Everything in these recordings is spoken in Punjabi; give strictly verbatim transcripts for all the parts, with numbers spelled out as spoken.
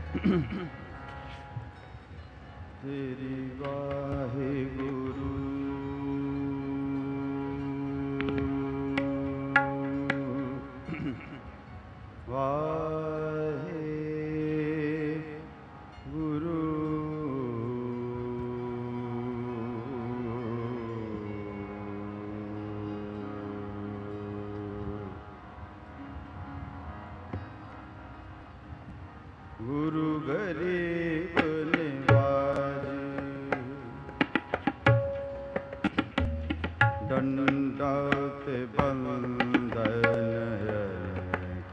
ਤੇਰੀ ਵਾਹਿਗੁਰੂ ਵਾਹਿਗੁਰੂ ਗੁਰੂ ਗਰੀਬ ਨਿਵਾਜ ਡੰਡਾ ਤੇ ਬੰਦਨ ਅਨੇਕ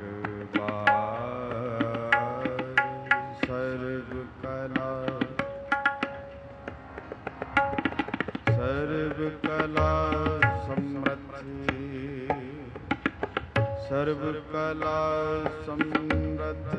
ਬਾਰ ਸਰਬ ਕਲਾ ਸਰਬ ਕਲਾ ਸਮਰਥ ਸਰਬ ਕਲਾ ਸਮਰਥ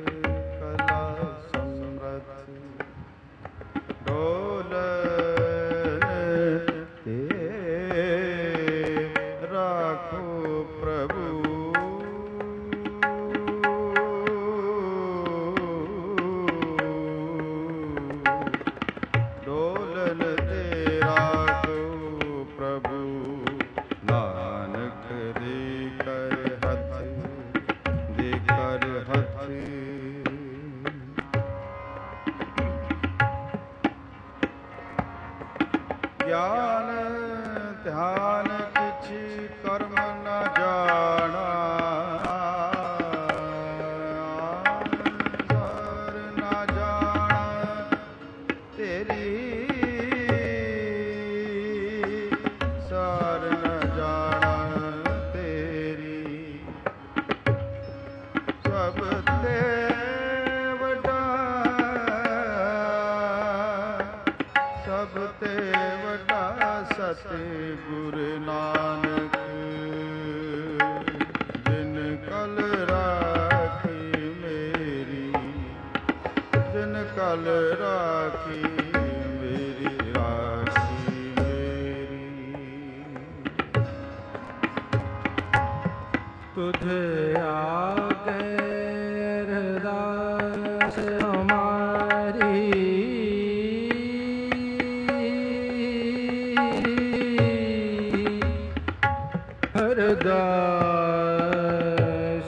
ਗਿਆਨ ਧਿਆਨ ਕਿਛ ਕਰਮ ਨ ਜਾਣਾ ਸਰ ਨ ਜਾਣਾ ਤੇਰੀ ਸਰ ਨ ਜਾਣਾ ਤੇਰੀ ਸਭ ਤੇ ਵੱਡਾ ਸਭ ਤੇ ਸਤਿਗੁਰ ਨਾਨਕ ਜਿਨ ਕਲ ਰਾਖੀ ਮੇਰੀ ਜਿਨ ਕਲ ਰਾਖੀ ਮੇਰੀ ਰਾਖੀ ਮੇਰੀ ਤੁਧ ਆਗੇ ਅਰਦਾਸ ਹਮਾਰੀ ਅਰਦਾਸ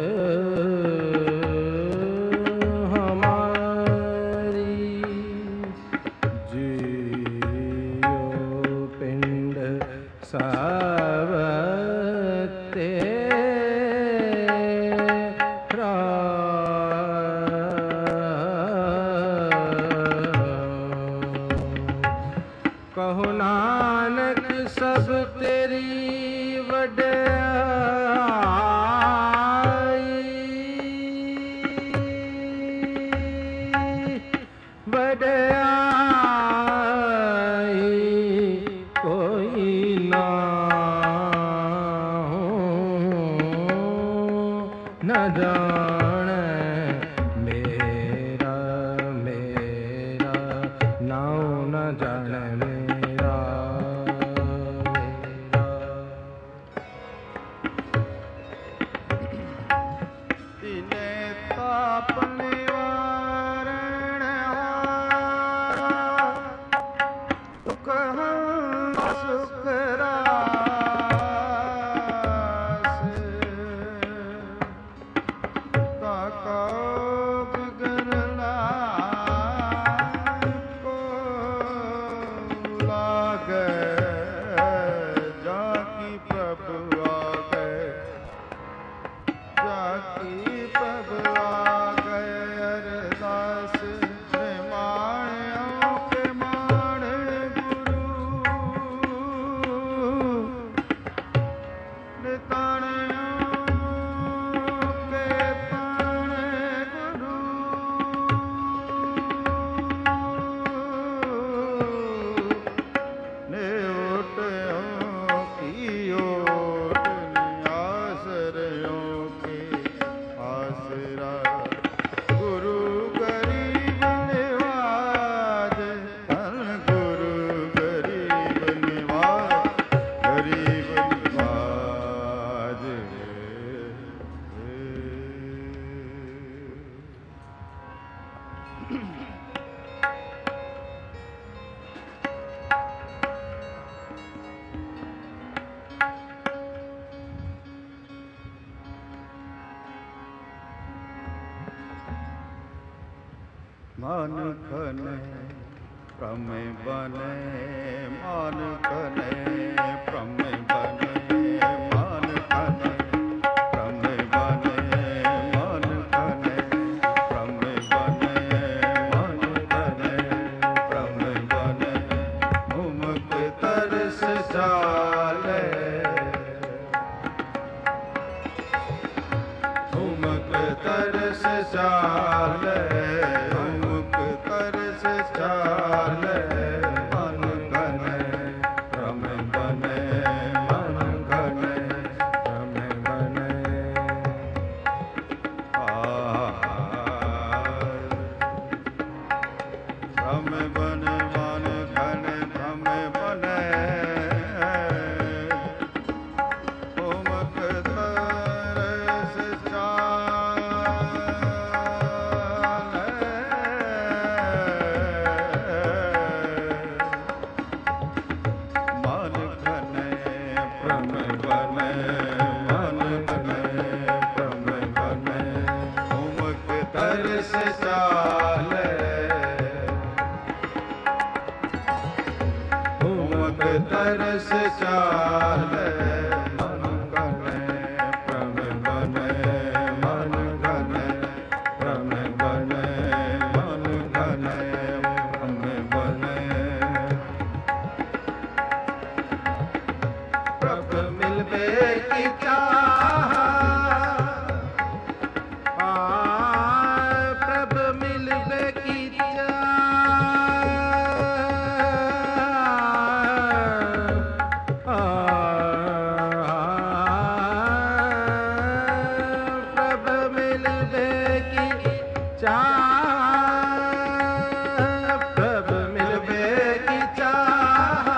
ਹਮਾਰੀ ਜੀਉ ਪਿੰਡ ਸਭ ਤੇਰਾ ਕਹੋ ਨਾਨਕ ਸਭ ਤੇਰੀ Ram मन खने प्रमेय बने मन खने प्रमेय बने मन खने प्रमेय बने मन खने प्रमेय बने मन खने प्रमेय बने उमक तरस जाले उमक तरस जाले उमक तरस जाले मन घने प्रमेय बने मन घने प्रमेय बने प्रमेय बने मन घने प्रमेय बने उमक तरस चाले उमक तरस चाले मन घने प्रमेय बने मन घने प्रमेय बने मन घने प्रमेय बने प्रभ मिलबे की चाह प्रभ मिलबे की चाह प्रभ मिलबे की चाह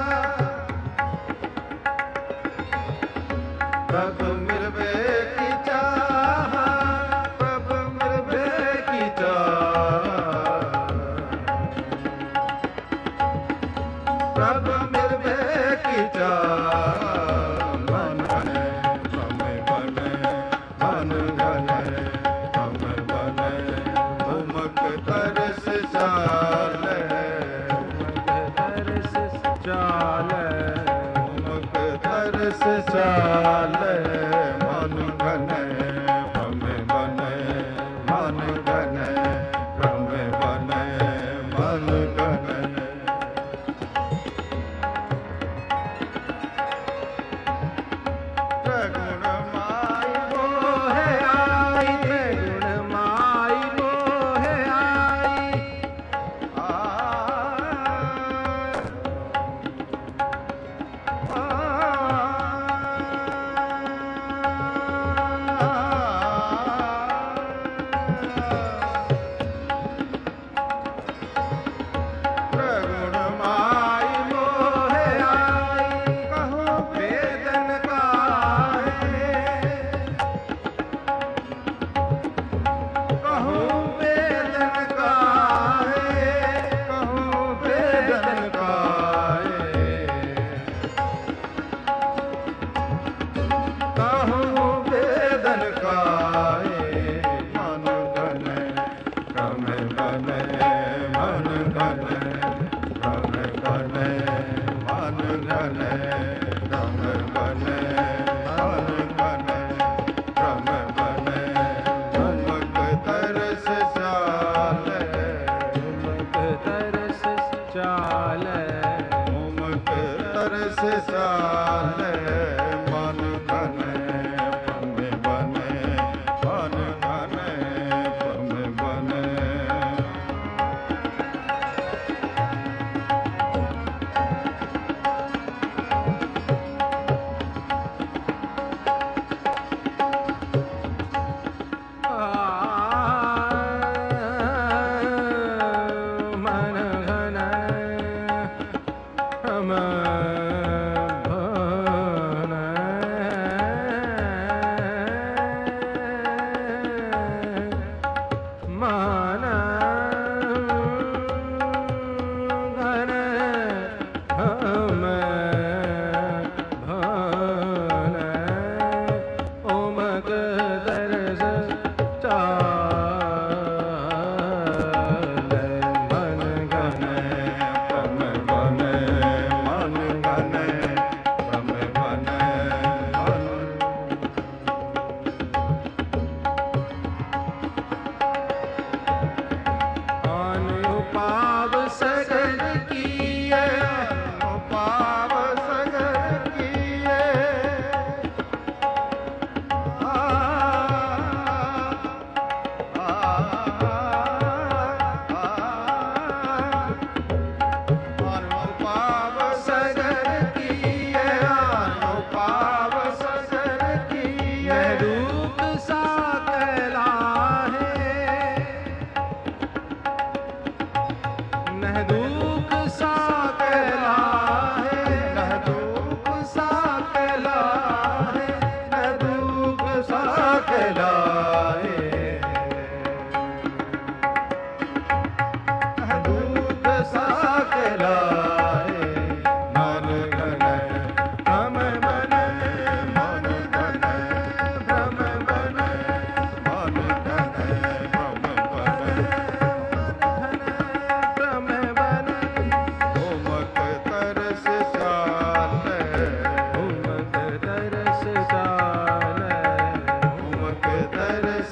प्रभ मिलबे की चाह प्रभ मिलबे की चाह प्रभ मिलबे की चाह मन घने प्रमेय बने मन घने प्रमेय बने उमक तरस चाले उमक तरस चाले उमक तरस चाले मन घने प्रमेय बने मन घने प्रमेय बने मन घने त्रिगुण माई मोहे आई त्रिगुण माई मोहे आई आ त्रिगुण माई मोहे आई कहूँ वेदन काहे कहूँ वेदन काहे कहूँ वेदन काहे कहूँ वेदन काहे मन घने प्रमेय बने मन घने प्रमेय बने मन घने प्रमेय बने मन घने प्रमेय बने उमक तरस चाले उमक तरस चाले उमक तरस चाले मन घने प्रमेय बने मन घने प्रमेय बने मन घने चाले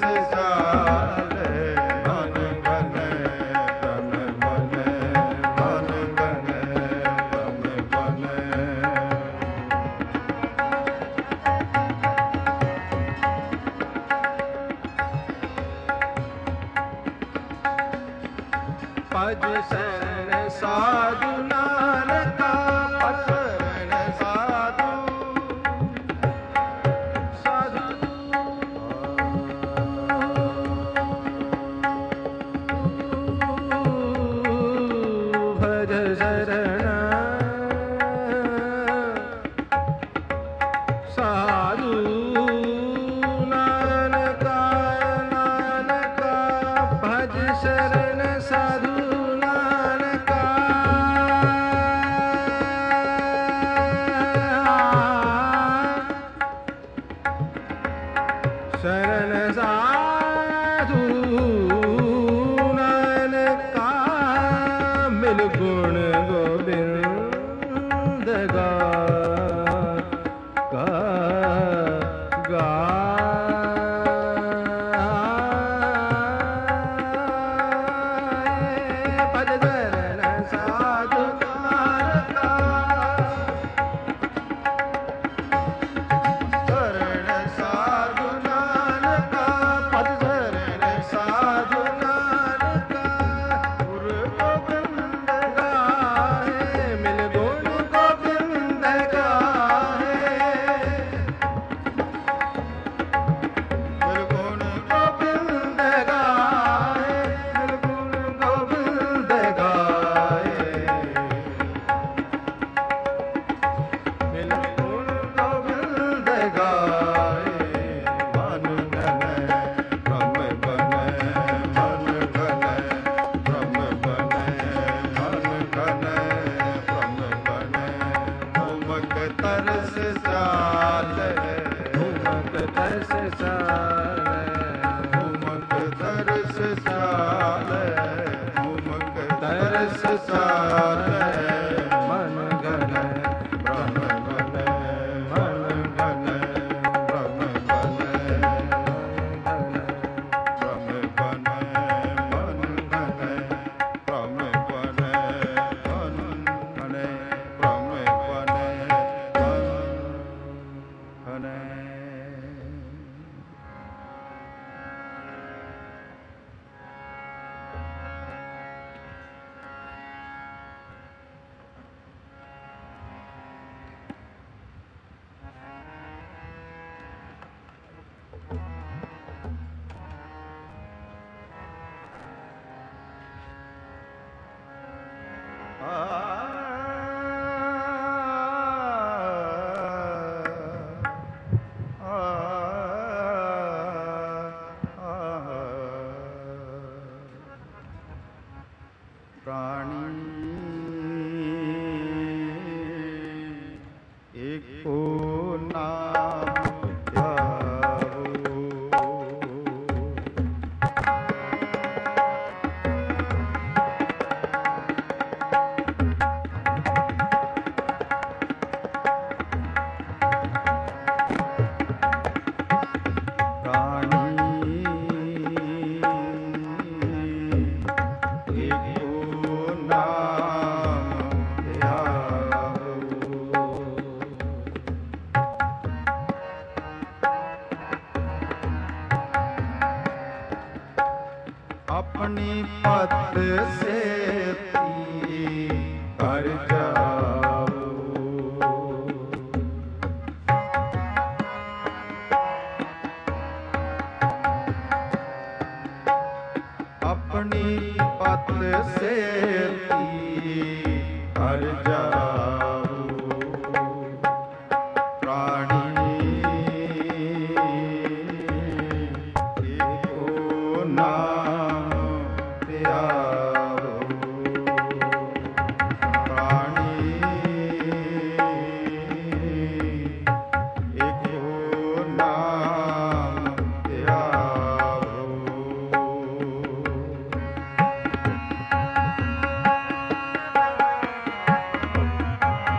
Thank you.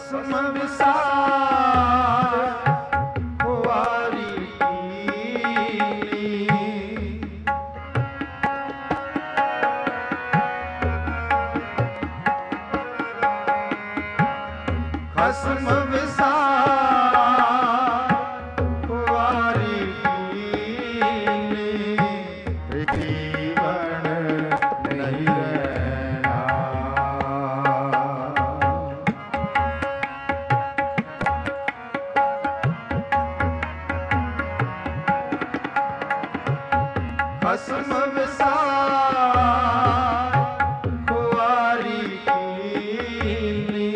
ਭਸਮ ਵਿਸਾਰ ਕੁਆਰੀ ਕੀਨੀ। ਭਸਮ ਵਿਸਾਰ ਕੁਆਰੀ ਕੀਨੀ। ਜੀਵਨ ਨਹੀਂ ਰਹਿਣਾ। ਭਸਮ ਵਿਸਾਰ ਕੁਆਰੀ ਕੀਨੀ।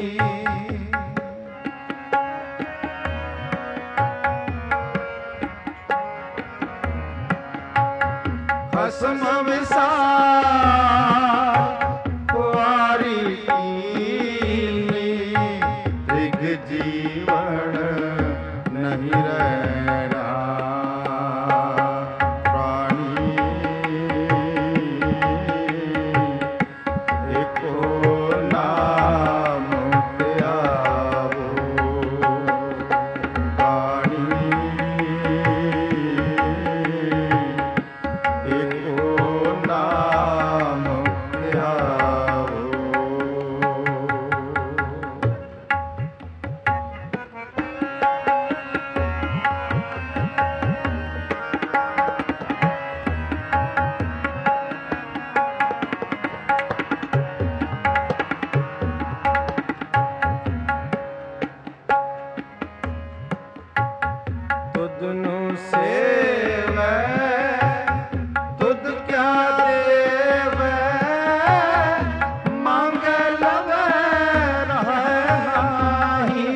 ਭਸਮ ਵਿਸਾਰ ਕੁਆਰੀ ਕੀਨੀ। ਤ੍ਰਿਗ ਜੀਵਨ ਨਹੀਂ ਰਹਿਣਾ। ਤੁਧਨੁ ਸੇਵੈ ਤੁਧ ਕਿਆ ਦੇਵੈ। ਮੰਗੈ ਲਵੈ ਰਹੈ ਨਾਹੀ।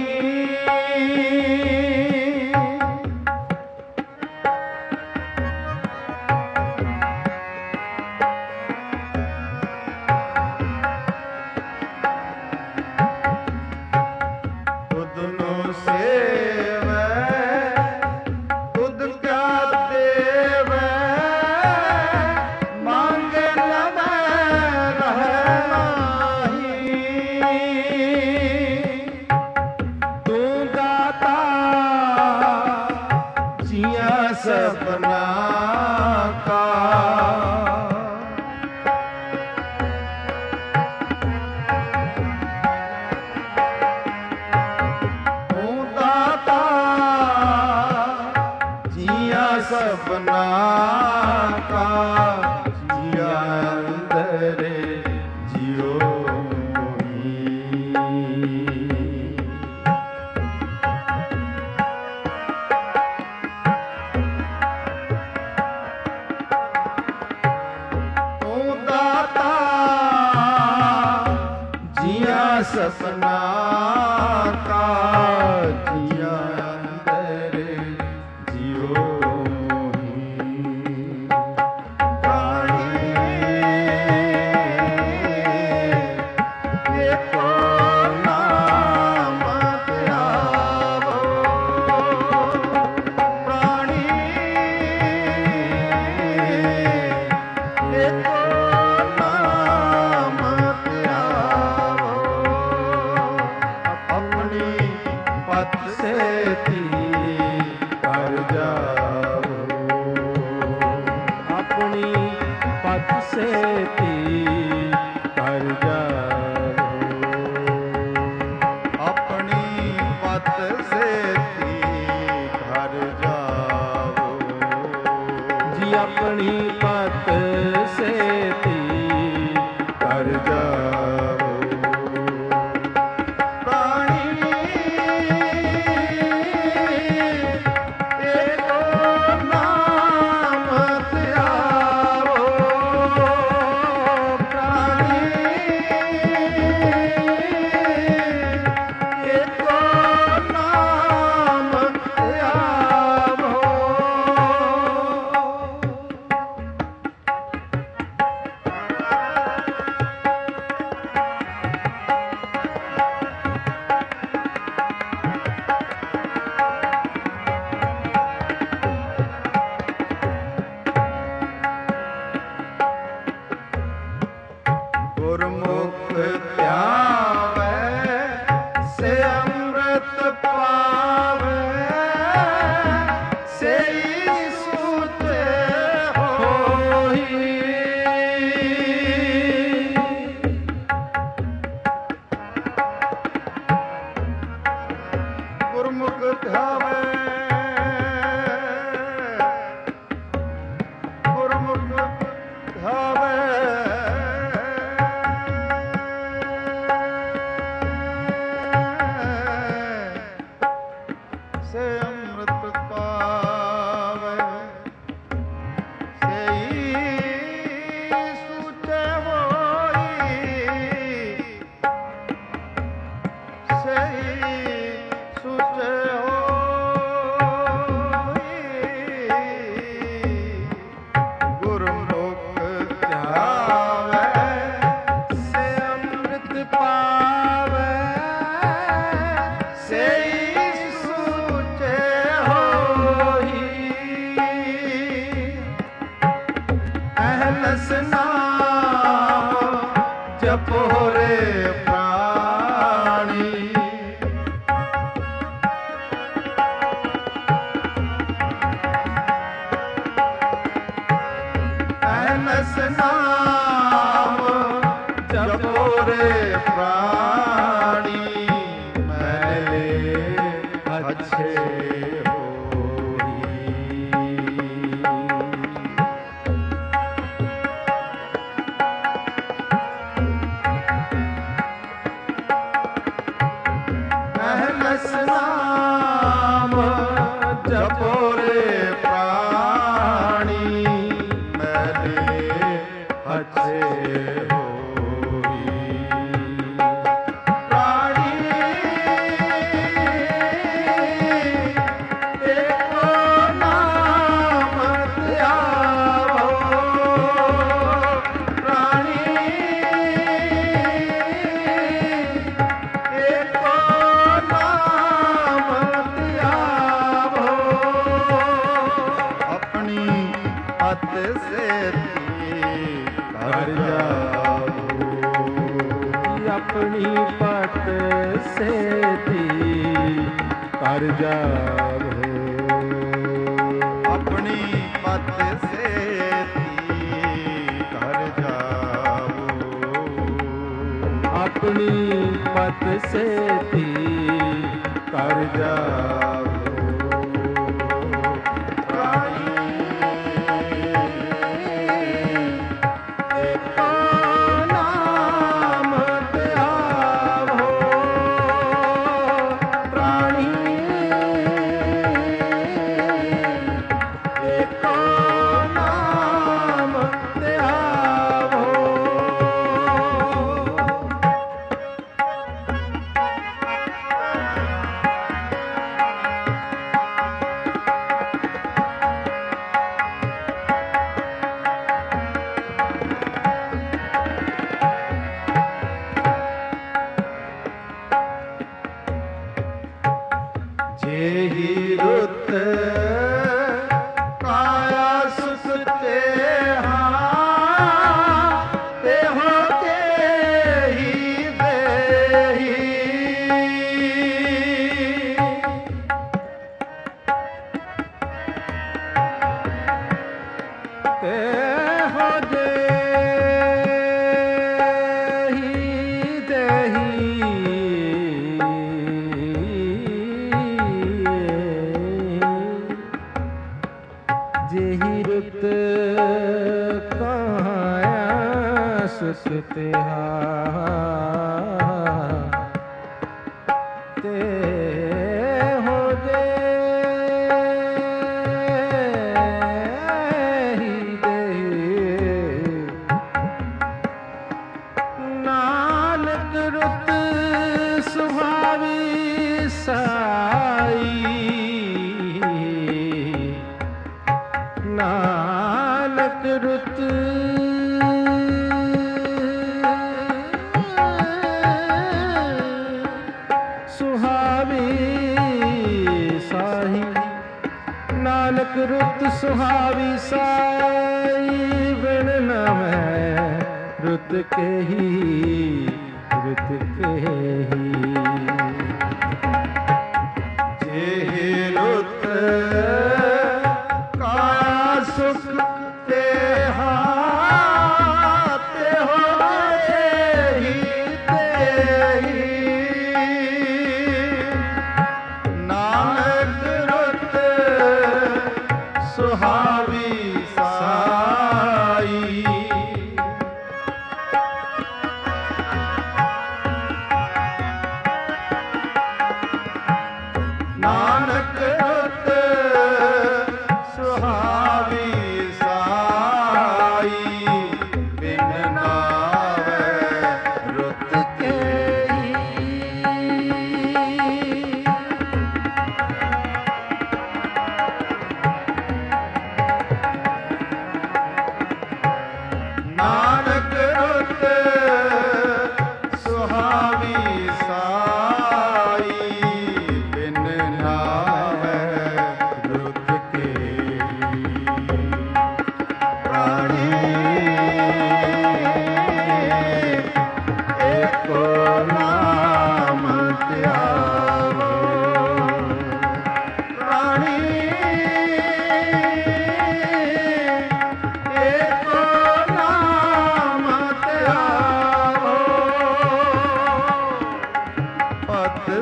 ਤੁਧਨੁ ਸੇਵੈ ਤੁਧ ਕਿਆ ਦੇਵੈ। ਮੰਗੈ ਲਵੈ ਰਹੈ ਨਾਹੀ। ਤੂੰ ਦਾਤਾ ਜੀਆਂ ਸਭਨਾ ਕਾ। ਸਭਨਾ ਕਾ ਜੀਆ ਅੰਦਰ ਜਿਉ ਮੋਹੀ। ਤੂੰ ਦਾਤਾ ਜੀਆ ਸਭਨਾ ਕਾ ਜੀਆ ਅੰਦਰ ਜਿਉ। ਸੇਤੀ ਕਰ ਜਾਵੋ। ਆਪਣੀ ਪਤ ਸੇਤੀ ਕਰ ਜਾਵੋ। ਜੀ ਆਪਣੀ ਪਤ ਸੇਤੀ ਕਰ ਜਾਵੋ। ਪ੍ਰਾਣੀ ਏਕੋ ਨਾਮ ਧਿਆਵੋ। ਗੁਰਮੁਖ ਧਿਆਵੈ ਸੇ ਧਿਆਵੇ ਗੁਰਮੁਖ ਧਿਆਵੇ ਸੇ ਅੰਮ੍ਰਿਤ ਪਾਵੇ ਸਈ ਸੁਚੇ ਹੋਈ ਸਈ ਸੁਚੇ ਹੋਈ ਗੁਰਮੁਖ ਧਿਆਵੇ ਸੇ ਅੰਮ੍ਰਿਤ ਪਾਵੇ ਸਈ ਸੁਚੇ ਹੋਈ ਅਹਲਸ ਨਾਮ ਜਪੋ ਰੇ ਪ੍ਰਾਣੀ ਅਹਲਸ ਨਾਮ ਜਪੋ ਰੇ ਪ੍ਰਾਣੀ ਮੈਲੇ ਅੱਛੇ ਹੋਈ ਅਹਲਸ ਨਾਮ ਜਪੋ ਰੇ ਪ੍ਰਾਣੀ ਮੈਲੇ ਅੱਛੇ ਹੋਈ ਪ੍ਰਾਣੀ ਏਕੋ ਨਾਮ ਧਿਆਵੋ ਪ੍ਰਾਣੀ ਏਕੋ ਨਾਮ ਧਿਆਵੋ ਆਪਣੀ ਅਤ ਸੇਤੀ ਕਰ ਜਾਵੋ ਆਪਣੀ ਪਤ ਸੇਤੀ ਕਰ ਜਾਵੋ ਆਪਣੀ ਪਤ ਸੇਤੀ ਕਰ ਜਾਵੋ ਆਪਣੀ ਪਤ ਸੇਤੀ ਕਰ ਜਾਵੋ ਏਕੋ ਨਾਮ ਧਿਆਵੋ ਪ੍ਰਾਣੀ ਏਕੋ ਨਾਮ ਧਿਆਵੋ जेहि रुत काया सुख तेहा तेहो तेहि देहि तेहो देहि देहि जेहि रुत काया सुख तेहा तेहो देहि देहि नानक रुत सुभावी साई नानक रुत सुहावी साही नानक रुत सुहावी साई बिन न मैं रुत के ही रुत के ही जेहि रुत काया सुख तेहा तेहो देहि देहि नानक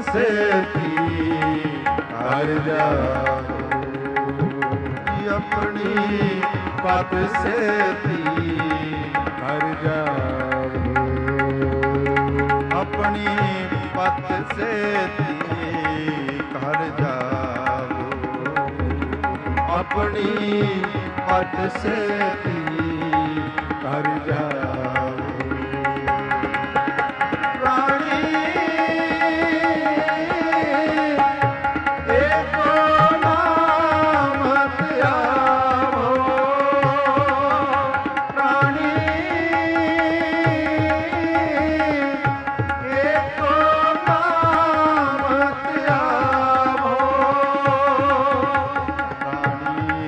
ਸੇਤੀ ਕਰ ਜਾਓ, ਆਪਣੀ ਪਤ ਸੇਤੀ ਕਰ ਜਾਓ, ਆਪਣੀ ਪਤ ਸੇਤੀ ਕਰ ਜਾਓ, ਆਪਣੀ ਪਤ ਸੇਤੀ ਕਰ ਜਾਓ। ਰਾਣੀ ਏਕੋ ਨਾਮ ਧਿਆਵੋ, ਰਾਣੀ ਏਕੋ ਨਾਮ ਧਿਆਵੋ, ਰਾਣੀ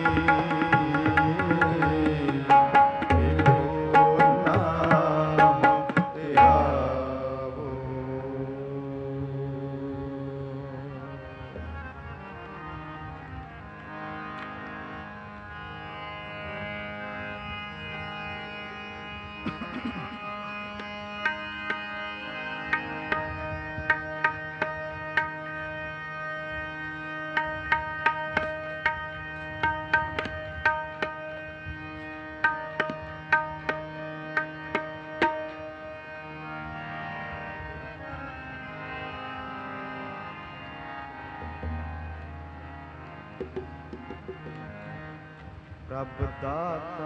ਪ੍ਰਭ ਦਾਤਾ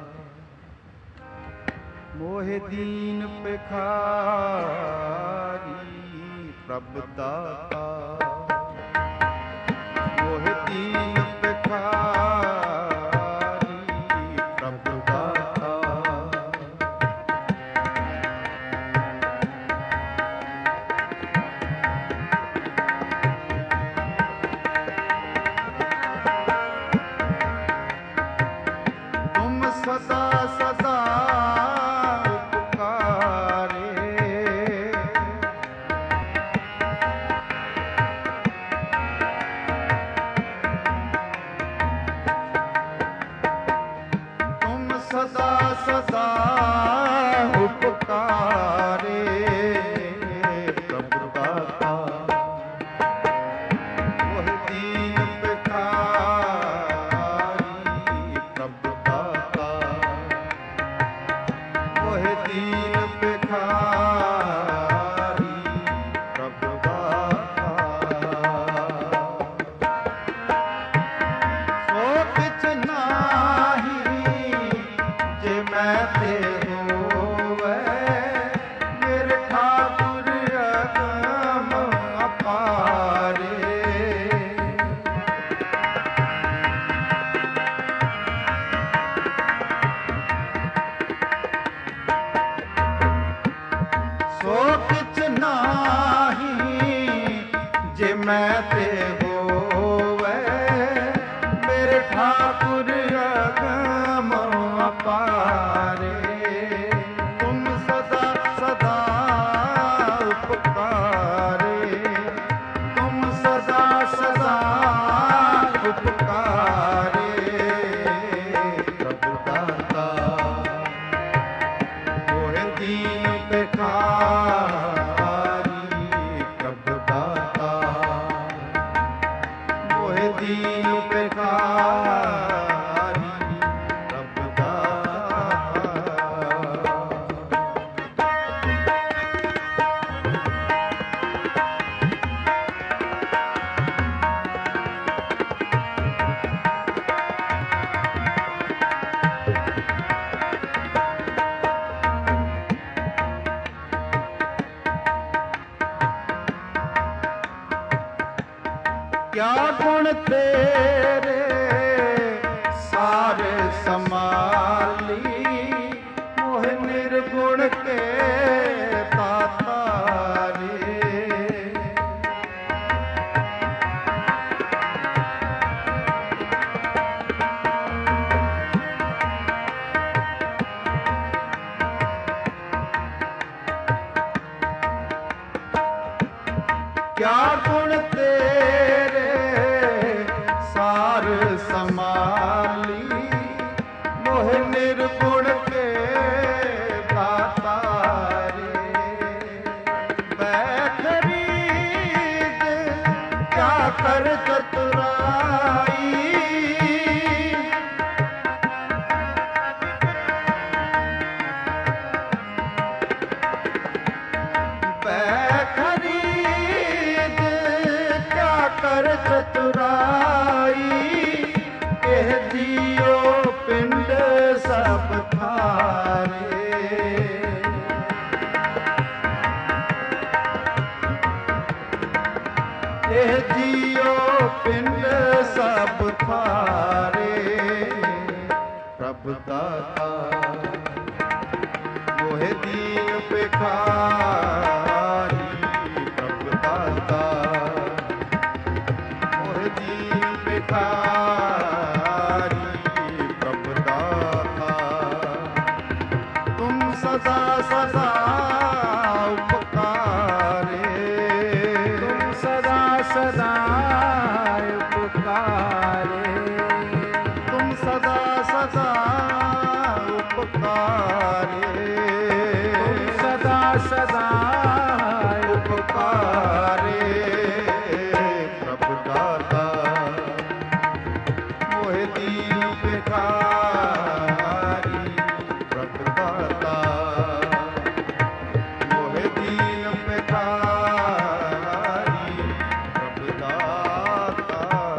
ਮੋਹਿ ਦੀਨ ਭਿਖਾਰੀ, ਪ੍ਰਭ ਦਾਤਾ ਮੋਹਿ ਦੀਨ ਭਿਖਾਰੀ, ਪ੍ਰਭ ਦਾਤਾ ਸਦਾ ਸਦਾ ਉਪਕਾਰੇ, ਤੁਮ ਸਦਾ ਸਦਾ ਉਪਕਾਰੇ, ਪ੍ਰਭੂ ਦਾਤਾ ਮੋਹਿ ਦੀਨ ਭਿਖਾਰੀ, ਪ੍ਰਭੂ ਦਾਤਾ ਮੋਹਿ ਦੀਨ ਭਿਖਾਰੀ, ਪ੍ਰਭੂ ਦਾਤਾ ਸੋ ਕਿਛ ਨਾਹੀ ਜੇ ਮੈਂ ਤੇ ਹੋਵੇ, ਮੇਰੇ ਠਾਕੁਰ ਅਗਮ ਅਪਾਰੇ, ਸੋ ਕਿਛ ਨਾਹੀ ਜੇ ਮੈਂ ਤੇ ਹੋਵੇ, ਮੇਰੇ ਠਾਕੁਰ ਅਗਮ ਅਪਾਰੇ, ਤੁਮ ਸਦਾ ਸਦਾ ਉਪਕਾਰੇ, ਤੁਮ ਸਦਾ ਸਦਾ ਉਪਕਾਰੇ, ਪ੍ਰਭੂ ਦਾਤਾ ਮੋਹਿ ਦੀਨ ਭਿਖਾਰੀ, ਪ੍ਰਭੂ ਦਾਤਾ ਮੋਹਿ ਦੀਨ ਭਿਖਾਰੀ, ਪ੍ਰਭੂ ਕਿਆ ਗੁਣ ਤੇਰੇ ਸਾਰੇ ਸਮਾਲੀ, ਮੋਹਿ ਨਿਰਗੁਣ ਕੇ ਦਾਤਾਰੇ, ਕਿਆ ਗੁਣ ਤੇਰੇ ਸਾਰ ਸਮਾਲੀ, ਮੋਹਿ ਨਿਰਗੁਣ ਕੇ ਦਾਤਾਰੇ, ਬੈਠਰੀ कर चतुराई खरीद क्या कर चतुराई कह दियो पिंड सब थारे कह दियो पिंड सब थारे प्रभु दाता मोहे दीन भिखारी प्रभु दाता मोहे दीन भिखारी प्रभु दाता तुम सदा सदा उपकारे तुम सदा सदा उपकारे तुम सदा सदा उपकारे सदा सदा उपकारे प्रभु दाता मोहे दीन भिखारी प्रभु दाता मोहे दीन भिखारी प्रभु दाता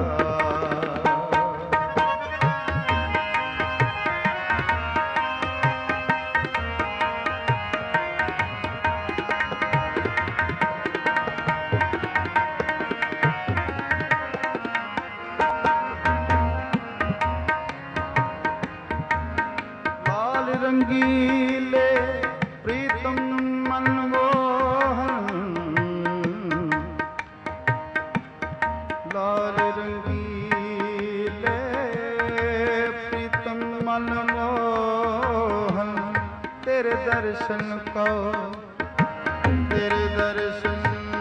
रंगीले प्रीतम मनमोहन लाल रंगीले प्रीतम मनमोहन तेरे दर्शन को तेरे दर्शन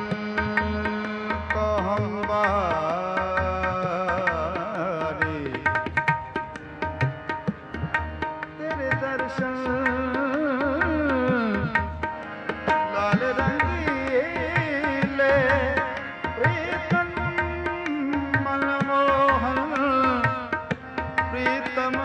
को हम बारे दर्शन लाल रंगीले प्रीतम मनमोहन प्रीतम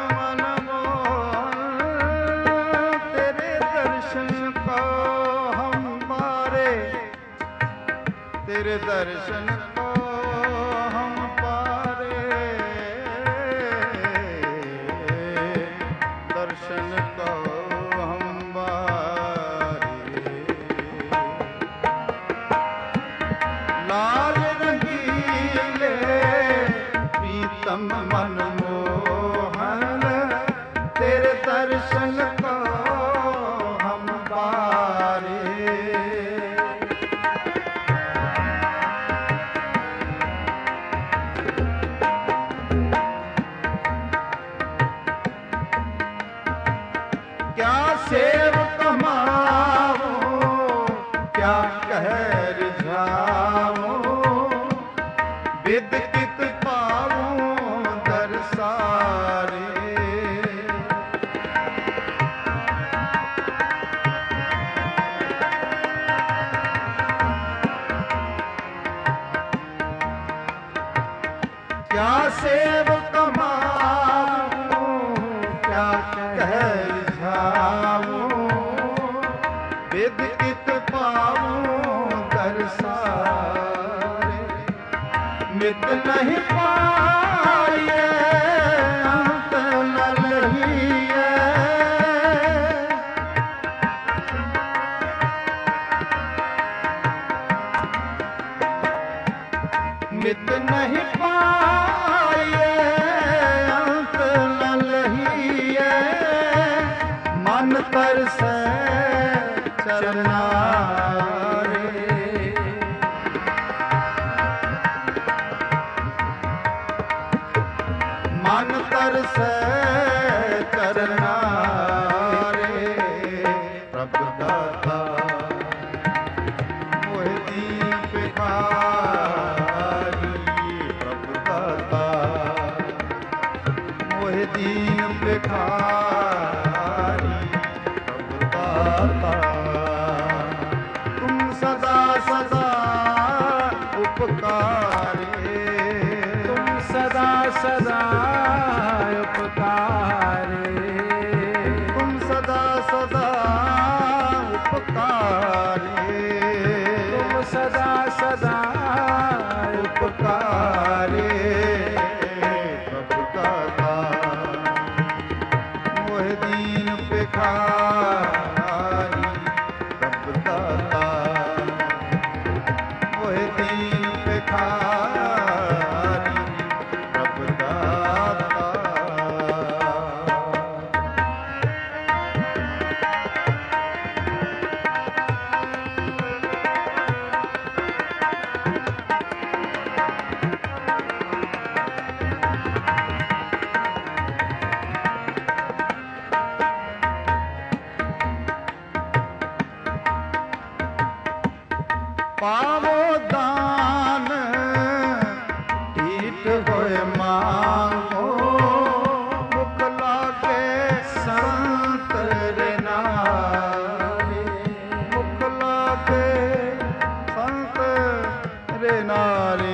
मनमोहन तेरे दर्शन को हम पारे तेरे दर्शन को हम पारे दर्शन को हम बारे लाल रंगीले प्रीतम मनमोहन तेरे दर्शन को हम बारे क्या सेव कमाओ क्या कह रिझाओ विद कित पाओ दरसारे क्या सेव कमाओ क्या कह विद कित पाऊं दरसारे मित नहीं पाए अंत न लहिए मित नहीं पाए अंत न लहिए मन तरसे चरनारे मन तरसे चरनारे प्रभु दाता मोहे दीन भिखारी प्रभु दाता मोहे दीन भिखारी प्रभु दाता तुम सदा सदा उपकारे पावो दान ढीठ होए मांगो मुख लागे संत रे नारे मुख लागे संत रे नारे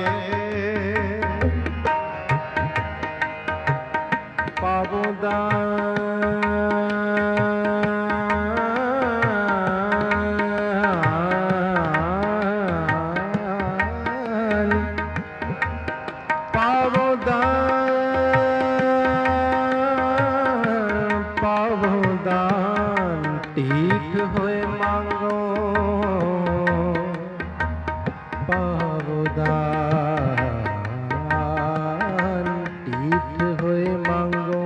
पावो दान पावो दान पावो दान टीक होए मांगो पावो दान टीक होए मांगो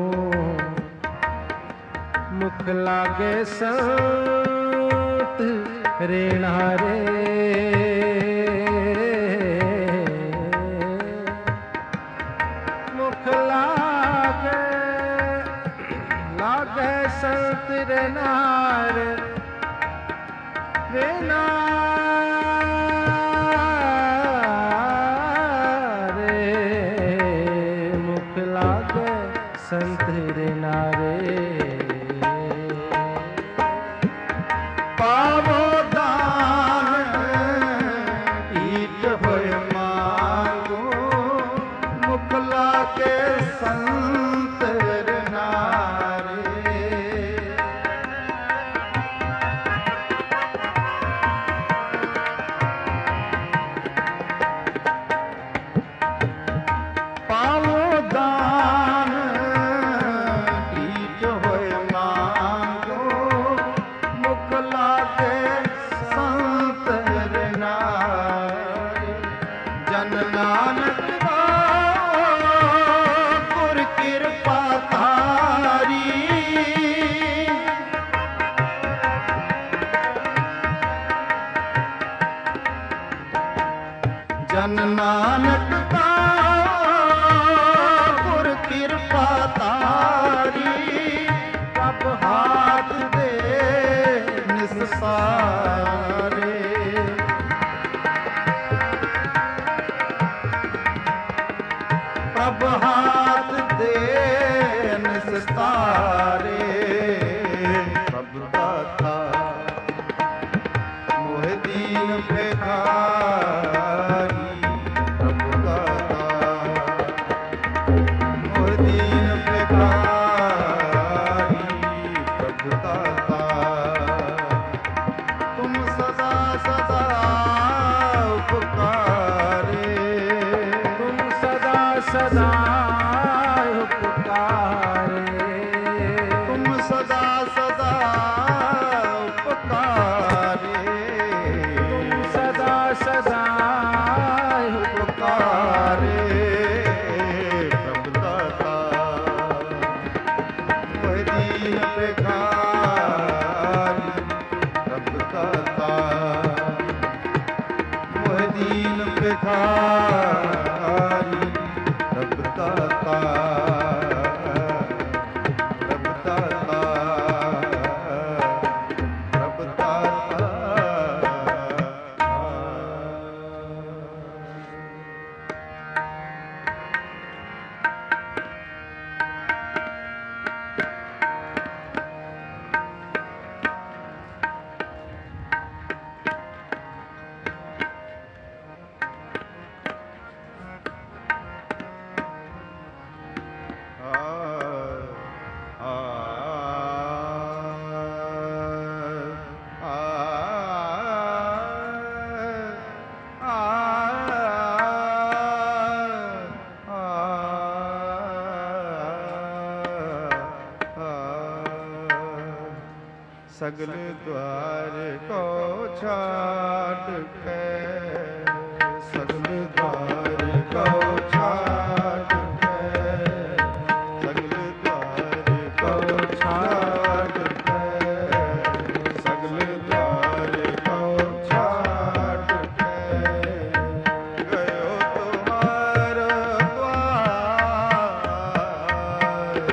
मुख लागे संत रेणा रे मुख लागे लागे संत रे नार रे नारे मुख लागे संत रे नारे पावो दान ढीठ होए मांगो मुख लागे संत रे नारे पावो दान ढीठ होए मांगो मुख लागे संत रे नारे जन नानक गुर कृपा तारी जन नानक का गुर कृपा तारी कब हाथ दे निस्सारे प्रभ हाथ दे निस्तारे प्रभ दाता मोह दीन भिखारी प्रभ दाता मोह दीन भिखारी प्रभ दाता तुम सदा सदा उपकारे तुम सदा सदा उपकारे तुम सदा सदा उपकारे तुम सदा सदा उपकारे प्रभु दाता मोह दीन भिखारी प्रभु दाता मोह दीन भिखारी प्रभु दाता प्रभु दाता प्रभु दाता सगल द्वार को छाड़ के सगल द्वार को छाड़ के सगल द्वार को छाड़ के सगल द्वार को छाड़ के गयो तुम्हारा द्वार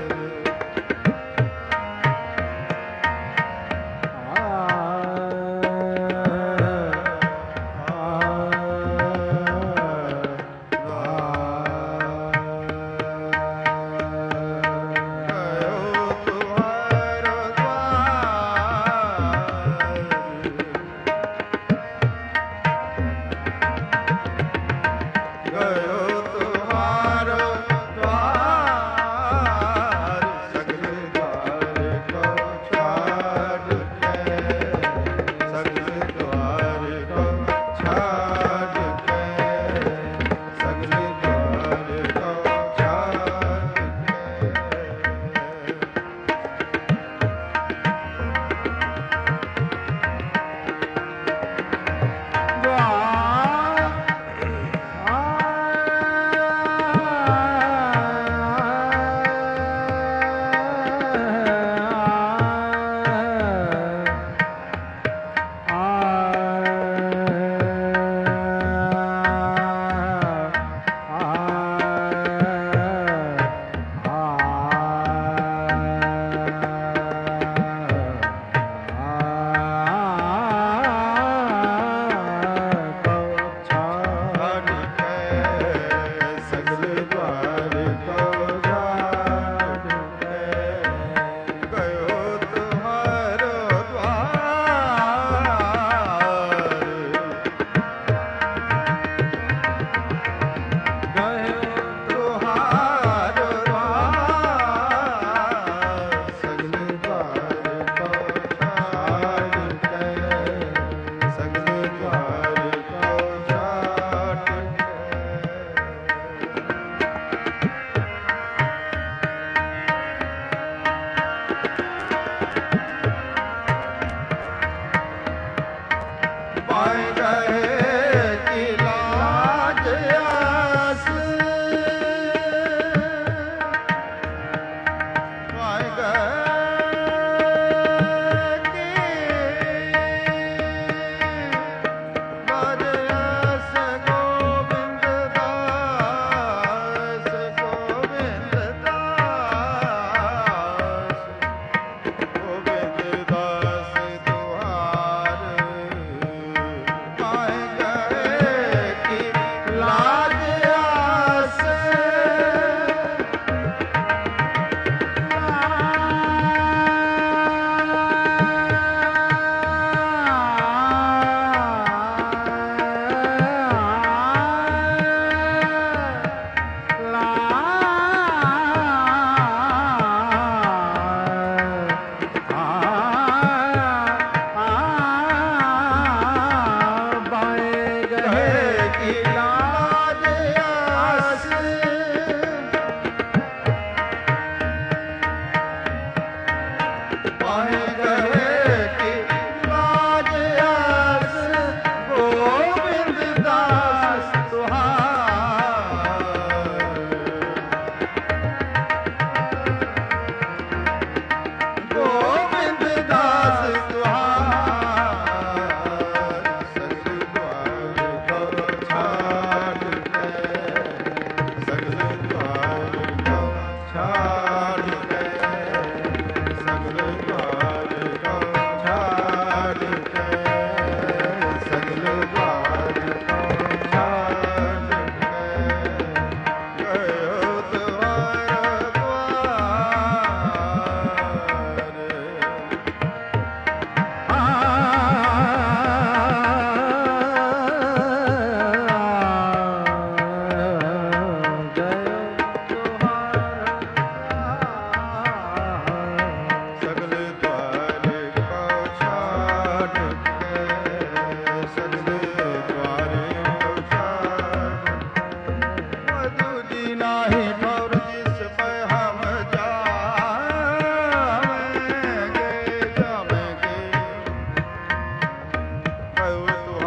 आ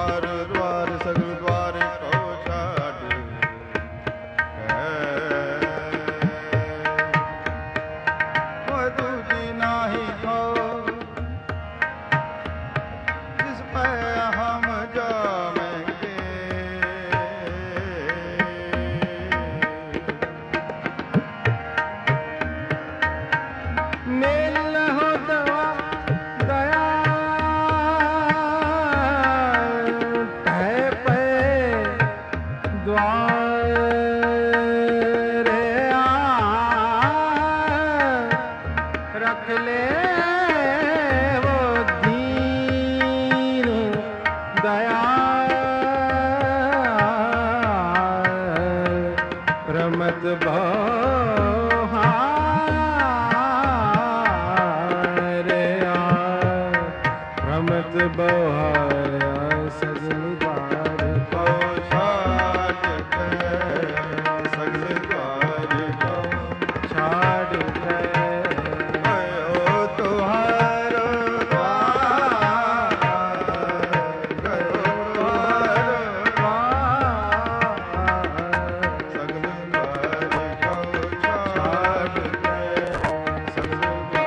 ਤੁਹਾਰ ਦਵਾਰ ਸਗਲ ਦਵਾਰੇ ਕੋ ਛਾੜ ਓਏ ਦੂਜੀ ਨਾਹੀ ਕੋ ਜਿਸ ਪੈ ਹਮ ਜਾਵਾਂਗੇ ਮੇਲ ਹੋ ਦਵਾ ਦਇਆ ਟਹਿ ਪਏ ਦੁਆਰੇ ਆ ਰੱਖ ਲੈ ਉਹ ਦੀਨ ਦਇਆ ਰਮਤ ਬਹੁ ਰਮਤ ਬਹਾਰਿਆ ਸਗਲ ਬਾਰ ਕੋ ਛਾੜ ਕੇ ਸਗਲ ਦਵਾਰ ਕੋ ਛਾੜ ਕੇ ਗਇਓ ਤੁਹਾਰ ਦਵਾਰ ਗਇਓ ਤੁਹਾਰ ਸਗਲ ਦਵਾਰ ਕੋ ਛਾੜ ਕੇ ਸਗਲ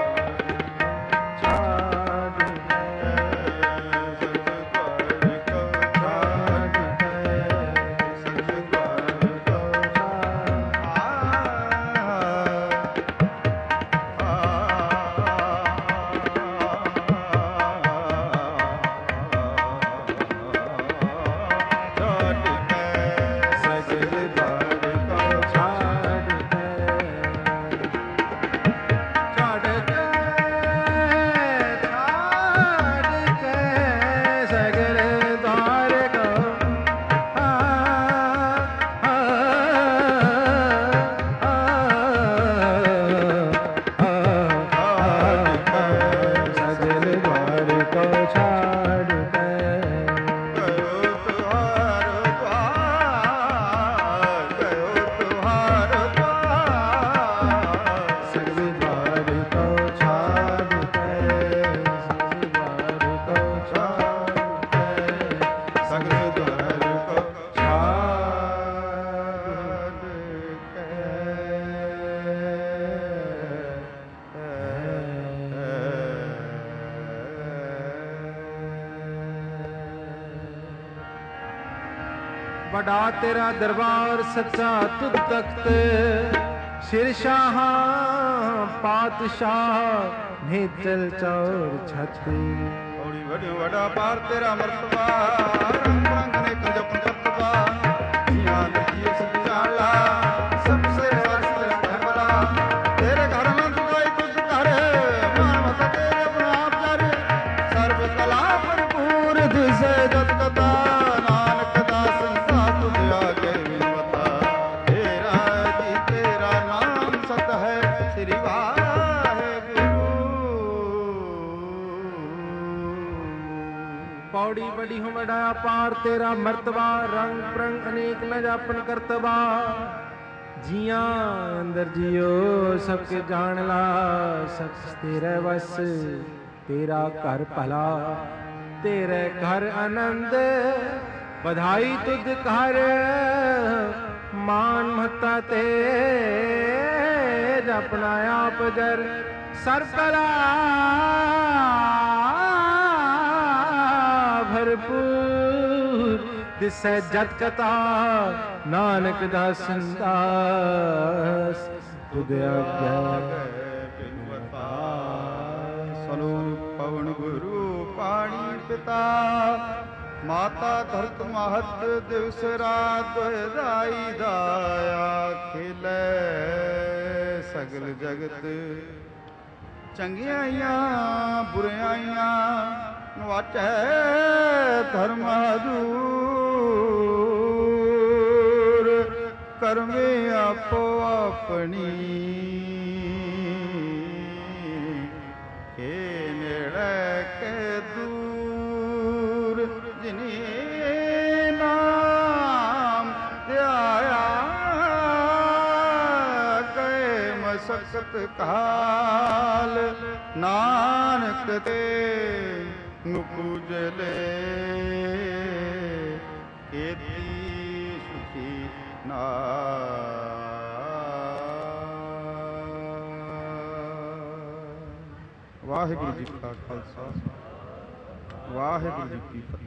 ਬੜਾ ਤੇਰਾ ਦਰਬਾਰ ਸੱਚਾ ਤੁਧ ਤਖਤ ਸਿਰ ਸ਼ਾਹਾਂ ਪਾਤਸ਼ਾਹ ਨੇਤਲ ਚੌਰ ਛਤਰੀ ਹੌਲੀ ਵੱਡ ਵੱਡਾ ਪਾਰ ਤੇਰਾ ਮਰਤਬਾ ਰੰਗ ਰੰਗ ਨੇ ਕੰਜਪ ਕਰਤਬਾ ਜੀਆਂ ਨਦੀ ਉਸ ਜਾਲਾ ਸਭ ਸੇ ਵਰਸ ਤੇਰਾ ਘਰਵਾਲਾ ਤੇਰੇ ਘਰ ਨੰਦ ਕੋਈ ਤੁਧ ਘਰ ਮਾਨ ਮਤ ਤੇਰੇ ਬਨਾਪ ਕਰ ਸਰਬ ਕਲਾ ਭਰਪੂਰ ਦਿਸੇ ਜਤ ਕਤਾ ਨਾਨਕ ਦਾਸ ਸੰਸਾ ਤੁਧ ਆਗੇ ਵਿਨਵਤਾ ਤੇਰਾ ਜੀ ਤੇਰਾ ਨਾਮ ਸਤ ਹੈ ਸ੍ਰੀ ਪੌੜੀ ਬੜੀ ਹੋ ਵਡਾ ਪਾਰ ਤੇਰਾ ਮਰਤਬਾ ਰੰਗ ਪ੍ਰੰਗ ਅਨੇਕ ਨ ਜਾਪਨ ਕਰਤਬਾ ਜੀਆਂ ਅੰਦਰ ਜਿਉ ਸਭ ਕੇ ਜਾਣ ਲਾ ਸਚ ਤੇਰੇ ਵਸ ਤੇਰਾ ਘਰ ਭਲਾ ਤੇਰੇ ਘਰ ਆਨੰਦ ਵਧਾਈ ਤੁਧ ਘਰ ਮਾਨ ਮਹਤਾ ਤੇ ਜਪਨਾ ਆਪ ਜਰ ਸਰਬ ਕਲਾ ਭਰਪੂਰ ਦਿਸੈ ਜਤ ਕਥਾ ਨਾਨਕ ਦਾ ਸੰਦਾਸ ਤੁਧ ਆਗਿਆ ਸਲੋਕ ਪਵਨ ਗੁਰੂ ਪਾਣੀ ਪਿਤਾ ਮਾਤਾ ਧਰਤ ਮਹਤ ਦਿਵਸ ਰਾਤ ਦਾਈ ਦਾਇਆ ਖੇਲੇ ਸਗਲ ਜਗਤ ਚੰਗਿਆਈਆਂ ਬੁਰਿਆਈਆਂ ਵਾਚੈ ਧਰਮ ਦੂਰ ਕਰਮੇ ਆਪੋ ਆਪਣੀ ਕੇ ਨੇੜੇ ਕੇ ਦੂਰ ਜਿਨੀ ਨਾਮ ਧਿਆਇਆ ਗਏ ਮਸਕਤ ਕਾਲ ਨਾਨਕ ਤੇ ਨੁਕੂਜਲੇ ਕੀਤੀ ਸੁਖੀ ਨਾ ਵਾਹਿਗੁਰੂ ਜੀ ਕਾ ਖਾਲਸਾ ਵਾਹਿਗੁਰੂ ਜੀ ਕੀ ਫਤਿਹ।